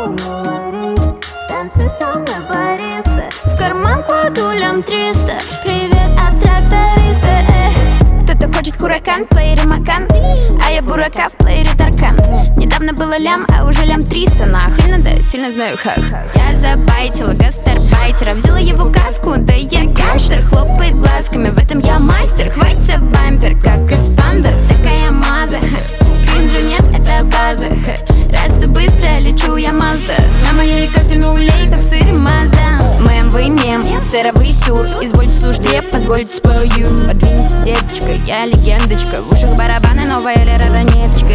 Танцы со мной, бариста. В карман кладу лям 300. Привет от тракториста. Кто-то хочет хуракан, в плеере Макан, а я бурака, в плеере Таркан. Недавно было лям, а уже лям 300, нах. Сильно, да, сильно знаю, хах. Я забайтила гастарбайтера, взяла его газку, да я гангстер. Хлопает глазками, в этом я мастер. Хватится бампер, как из панда, такая маза. Кринжа нет, это база. Расту быстро, лечу я Мазда. На моей карте нулей, как сыр Мазда. ММВ мем, сыровый сюр. Извольте слушать реп, позвольте спою. Подвинься, деточка, я легендочка. В ушах барабаны, новая Лера Ранеточка.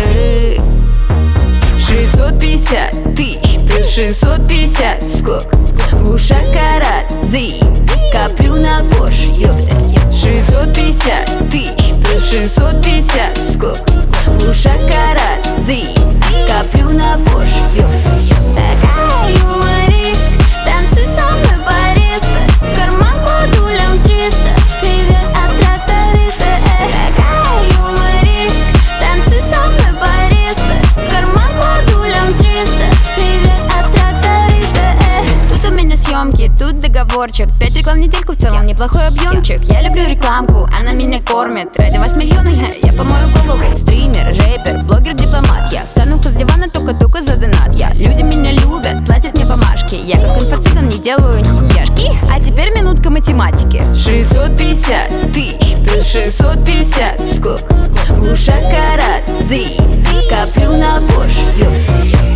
650 тысяч плюс 650 скок. В ушах карат, дым, коплю на Bosch, ёпта. 650 тысяч плюс 650 скок. В ушах карат, дым, коплю на Bosch, ёпта. Такая юморист, танцуй со мной, бариста. В карман кладу лям 300. Привет от тракториста. Такая юморист, танцуй со мной, бариста. В карман кладу лям 300. Привет от тракториста. Тут у меня съемки, тут договорчик. 5 реклам в недельку, в целом неплохой объемчик. Я люблю рекламку, она меня кормит. Ради вас миллионы, я помою голову. Стример, рэпер, блогер, дипломат. Я встану с дивана только за донат. Люди меня любят, платят мне бумажки. Я как инфо-цыган не делаю нихуяшки. А теперь минутка математики. 650 тысяч плюс 650 скок. В ушах карат, дым, коплю на Bosch, ёпта.